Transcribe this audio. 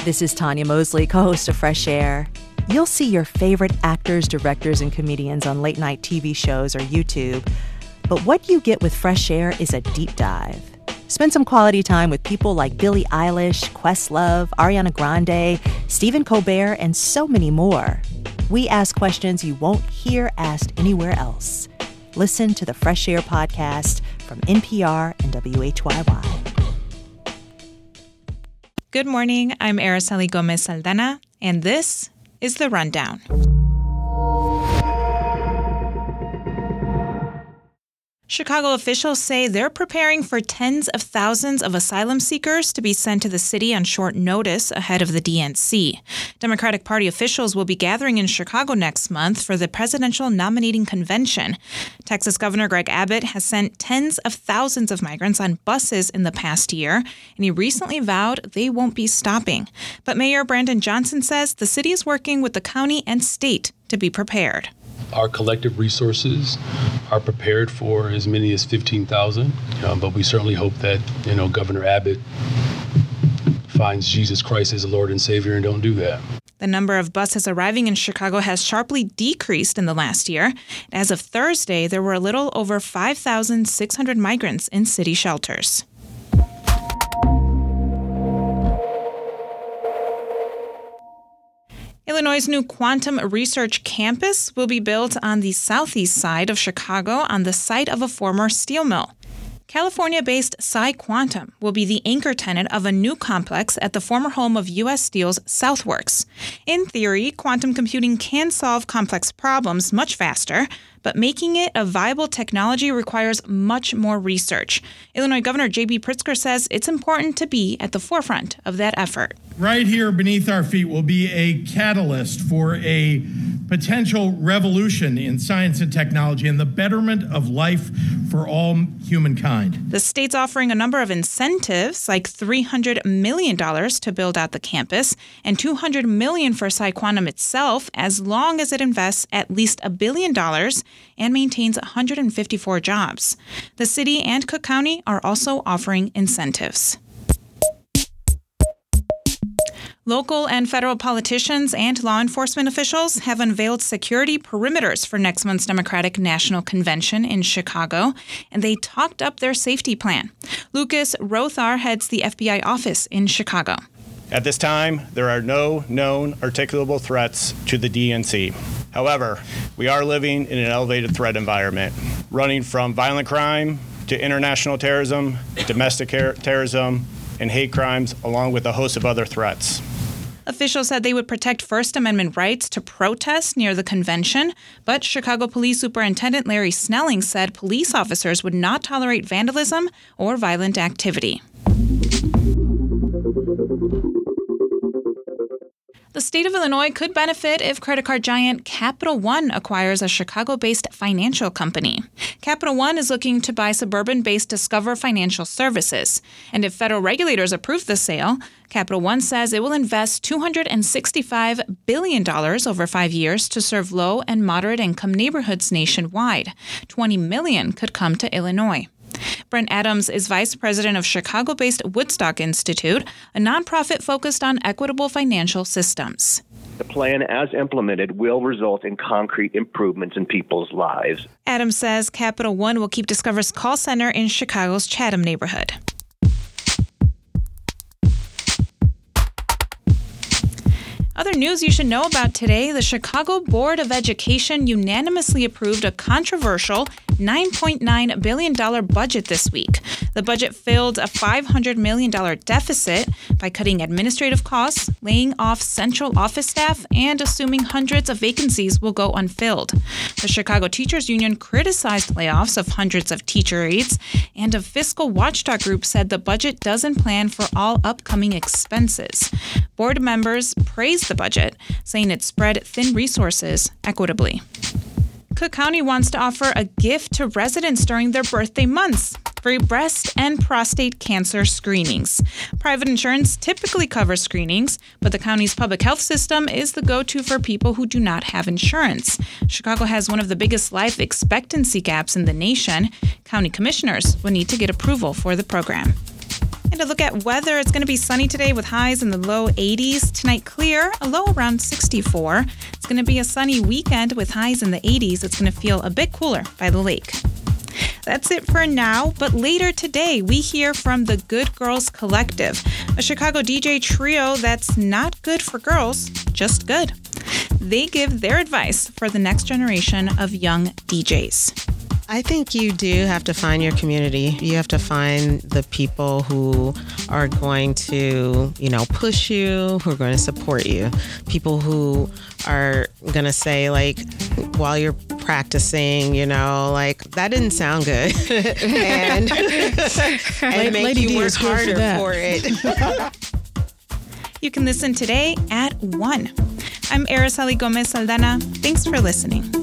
This is Tanya Mosley, co-host of Fresh Air. You'll see your favorite actors, directors, and comedians on late-night TV shows or YouTube. But what you get with Fresh Air is a deep dive. Spend some quality time with people like Billie Eilish, Questlove, Ariana Grande, Stephen Colbert, and so many more. We ask questions you won't hear asked anywhere else. Listen to the Fresh Air podcast from NPR and WHYY. Good morning, I'm Araceli Gomez Saldana, and this is The Rundown. Chicago officials say they're preparing for tens of thousands of asylum seekers to be sent to the city on short notice ahead of the DNC. Democratic Party officials will be gathering in Chicago next month for the presidential nominating convention. Texas Governor Greg Abbott has sent tens of thousands of migrants on buses in the past year, and he recently vowed they won't be stopping. But Mayor Brandon Johnson says the city is working with the county and state to be prepared. Our collective resources are prepared for as many as 15,000, but we certainly hope that, Governor Abbott finds Jesus Christ as the Lord and Savior and don't do that. The number of buses arriving in Chicago has sharply decreased in the last year. As of Thursday, there were a little over 5,600 migrants in city shelters. Illinois' new quantum research campus will be built on the southeast side of Chicago on the site of a former steel mill. California-based PsiQuantum will be the anchor tenant of a new complex at the former home of U.S. Steel's Southworks. In theory, quantum computing can solve complex problems much faster, but making it a viable technology requires much more research. Illinois Governor J.B. Pritzker says it's important to be at the forefront of that effort. Right here beneath our feet will be a catalyst for a potential revolution in science and technology and the betterment of life for all humankind. The state's offering a number of incentives, like $300 million to build out the campus and $200 million for PsiQuantum itself, as long as it invests at least $1 billion and maintains 154 jobs. The city and Cook County are also offering incentives. Local and federal politicians and law enforcement officials have unveiled security perimeters for next month's Democratic National Convention in Chicago, and they talked up their safety plan. Lucas Rothar heads the FBI office in Chicago. At this time, there are no known articulable threats to the DNC. However, we are living in an elevated threat environment, running from violent crime to international terrorism, domestic terrorism, and hate crimes, along with a host of other threats. Officials said they would protect First Amendment rights to protest near the convention, but Chicago Police Superintendent Larry Snelling said police officers would not tolerate vandalism or violent activity. The state of Illinois could benefit if credit card giant Capital One acquires a Chicago-based financial company. Capital One is looking to buy suburban-based Discover Financial Services. And if federal regulators approve the sale, Capital One says it will invest $265 billion over 5 years to serve low and moderate-income neighborhoods nationwide. $20 million could come to Illinois. Brent Adams is vice president of Chicago-based Woodstock Institute, a nonprofit focused on equitable financial systems. The plan, as implemented, will result in concrete improvements in people's lives. Adams says Capital One will keep Discover's call center in Chicago's Chatham neighborhood. Other news you should know about today, the Chicago Board of Education unanimously approved a controversial $9.9 billion budget this week. The budget filled a $500 million deficit by cutting administrative costs, laying off central office staff, and assuming hundreds of vacancies will go unfilled. The Chicago Teachers Union criticized layoffs of hundreds of teacher aides, and a fiscal watchdog group said the budget doesn't plan for all upcoming expenses. Board members praised the budget, saying it spread thin resources equitably. Cook County wants to offer a gift to residents during their birthday months: free breast and prostate cancer screenings. Private insurance typically covers screenings, but the county's public health system is the go-to for people who do not have insurance. Chicago has one of the biggest life expectancy gaps in the nation. County commissioners will need to get approval for the program. And to look at weather, it's going to be sunny today with highs in the low 80s. Tonight, clear, a low around 64. It's going to be a sunny weekend with highs in the 80s. It's going to feel a bit cooler by the lake. That's it for now, but later today, we hear from the Good Girls Collective, a Chicago DJ trio that's not good for girls, just good. They give their advice for the next generation of young DJs. I think you do have to find your community. You have to find the people who are going to, push you, who are going to support you. People who are going to say, while you're practicing, that didn't sound good. and make Lady you D work is here harder for for it. You can listen today at 1. I'm Araceli Gomez Saldana. Thanks for listening.